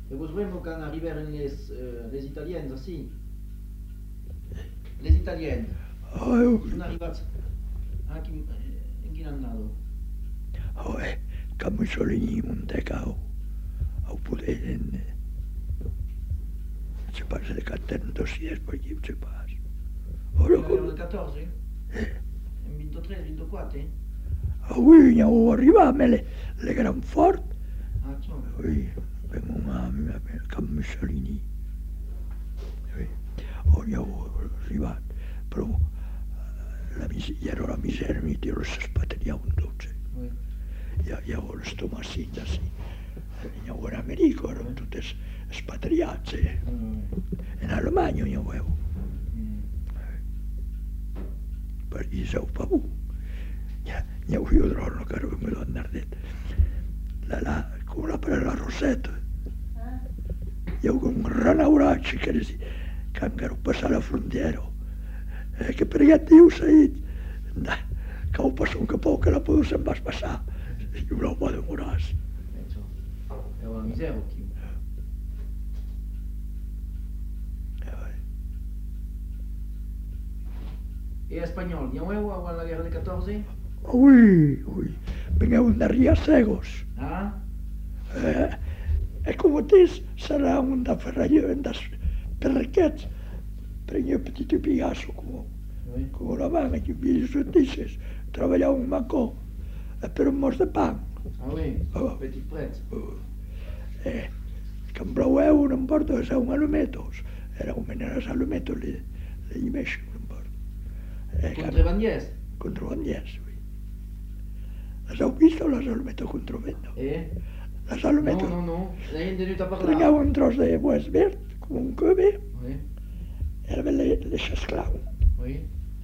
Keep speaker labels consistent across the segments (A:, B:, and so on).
A: E vos vemo quand arrivèrent les italiens aussi. Les italiens. Sono arrivati anche in Ghinannado.
B: Că Mussolini Montecau au poder se passa de canten dossiers per aquí, se passa.
A: Nel 14? In 23, 24?
B: Avui andiamo arrivare le gran fort.
A: Ah, ciò.
B: Oui, vengo con Mussolini. Andiamo arrivati, però era la miseria, mi tiro se spatriamo tutti.
A: Oui.
B: Ja ho le stomassite, sì. In America erano tutte spatriate. In Alemania io avevo. Per gli sau paura. Io trovo che ero come andare detto. Come la presa la Rosetta. Io con un ranauracci che ero passato la frontiera. Che per gli io sai, che ho passato un capo che la potevo sempre passare. Io non potevo morire.
A: È una miseria qui. E spagnolo, andiamo alla guerra del 14?
B: Oui, oui. Veniamo da Riasegos.
A: Ah?
B: E come dici, sarà un da ferraglio, un da perché prendi un petit pigasso come una mano che mi dice, lavorava un macò per un morso di pane.
A: Ah oui, petit prêtre.
B: Compravo un porto che sa un alumetto, era un menere alumetto le gli mesci un porto.
A: Contrabandiers?
B: Contrabandiers, oui. Las heu vist o les heu meto contrabando? Les heu meto...
A: No, l'hem tenuto a parlare.
B: Prendiamo un tros de bois verd, com un cove,
A: Oui.
B: e le xasclau.
A: Oui.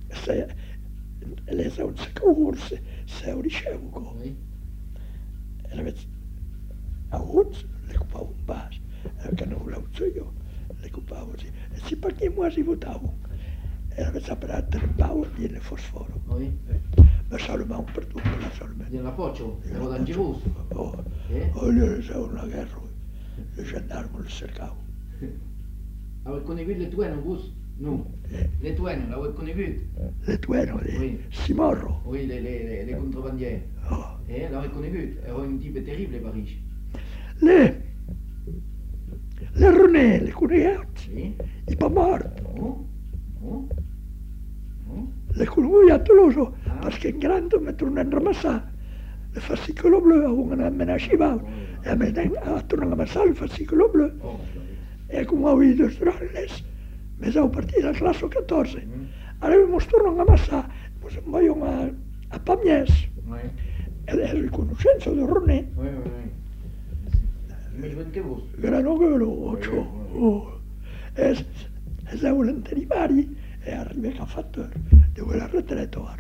B: Les heu securs, se ricevuto.
A: Oui.
B: E aveți avuți, le cupau un pas, că nu l-au io, le cupau și, și pe ce mă votau. E aveți apărat trămpau din fosforul.
A: Oui.
B: Ma salvau per tutto, la salvau.
A: Nella Pocio, ero dangeroso.
B: Io sono una guerra, i gendarmi lo cercavo.
A: Avevi conosciuto le tue, non vus? No. Le tue, l'avevi conosciuto?
B: Le tue,
A: Oui.
B: Simorro.
A: Oui, les contrabandiers. L'avevi conosciuto? Era un tipo terribile, Parigi.
B: Le René, le conosciate?
A: Sì.
B: I pa mort.
A: No.
B: Le conosciuto a Toulouse, perché in grande mi tornano a ramassare. Le fascicolo blu, avevano amenacivato, e a me tornano a ramassare il fascicolo blu. E come ho visto stralles, mi sono partito dal classe 14. Allora mi tornano a ramassare, mi vogliono a Pamiers. E le riconoscenze di René.
A: Mi che vos?
B: Grano veloce. E se volentieri vari, e arriva a fattore, devo la retrete ora.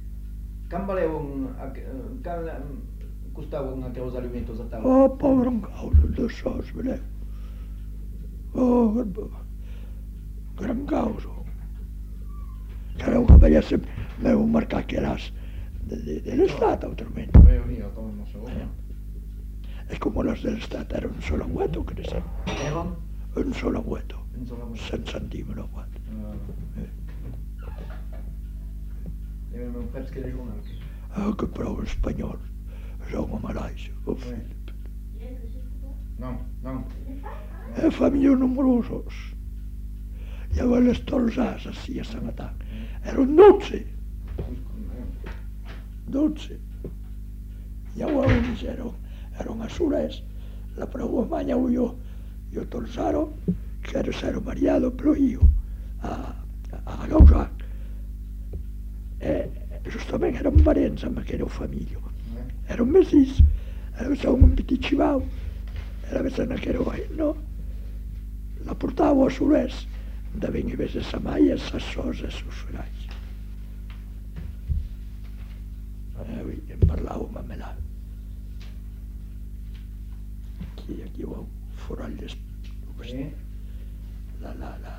A: Costava anche los alimentos a tavola?
B: Oh, povero un causo, lo so, svele. Oh, gran causo. Era una bella sempre, me un marcato che era dell'estate, altrimenti. E come los dell'estate era un solo agüeto, credo.
A: Erano?
B: Un solo agüeto.
A: Un solo agüeto.
B: 100 centímetros agüeto.
A: E un pezzo che regione anche.
B: Ah, che prova spagnolo. Sono Malaysia.
A: No.
B: E famiglie numerose. E avevo le stolzate, sì, a Sanatà. Erano 12. 12. E avevo erano a Sures. La prova magna io tolzaro, che ero mariato, però io a causa. E giustamente erano parenti, ma che erano famiglia. Era un mesis, era un piticivao, era una che ero no? La portavo a Sures, da veniva a Samaia, a Sassosa, a Sussurai. E parlavo, ma me la... Aquí ho foraglie... La...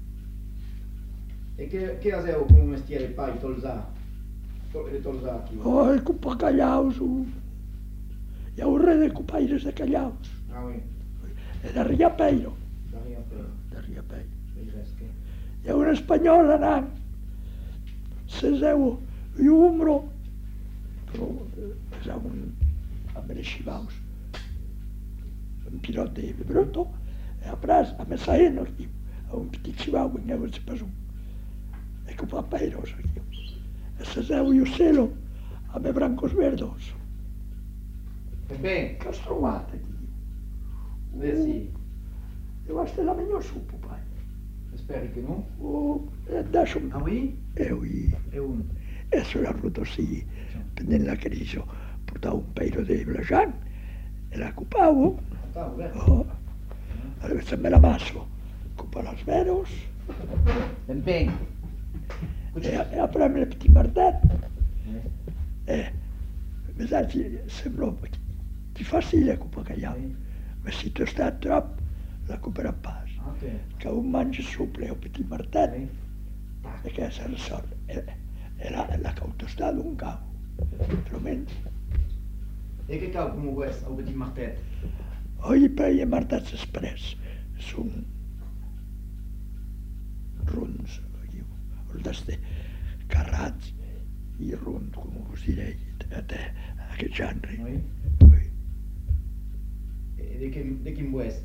A: E che avevo come mestiere il pai, tolzà?
B: Oh, el cupa callaus. Hi ha un re de cupaires de callaus.
A: Ah, oui.
B: de Riapeiro. De Riapeiro. Hi ha un espanyol anant, s'eseu i umbro, però és amb els xivaus, un pilot de bruto, e après, a Messaeno, a un petit xivau, vingueu a Pasum, e que fa peiros aquí. E s'eseu i ocelo, amb els brancos verdos.
A: Ben,
B: Què has trobat aquí?
A: sì,
B: Deu estar la millor supo, pai.
A: speri che no.
B: Et deixo...
A: Ah oui?
B: Oui.
A: E un.
B: E sulla ruta sì, nella crisi portavo un paio di blajan e la occupavo. Allora se me la masso, occupa los veros
A: Ben.
B: e a prendere il petit martet. Mi sa che sembra più facile occupare che io. Ma se tu stai troppo, la occupera pas. Che un mangi supple un petit martet e che si risolve. E la cautostà d'un cavo. Tremendo.
A: E che cavo come questo, un petit martet?
B: Oggi per gli martets espress sono ronds, questi carrats, i rond, come si dice, a che genere.
A: E di chi vuoi?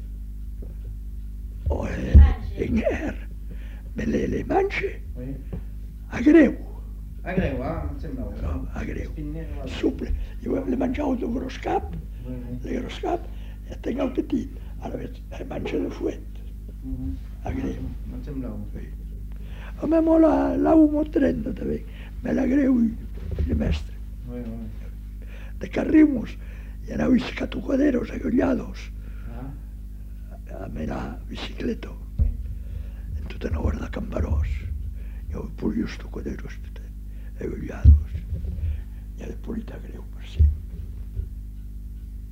B: O in air, me le mance, a greu.
A: A greu, non sembrava.
B: No, a greu. Supple. Io le mangiavo de gros cap, e tengo el petit. Ara veig, mangia de fuet. A greu.
A: Non sembrava.
B: A me mola l'uomo 30 també, me la greu i de mestre. De Carrimos, i anava a catucaderos agollados, amb la bicicleta, en tota una hora de Cambarós. Hi ha pollos tocaderos agollados, i de polita greu.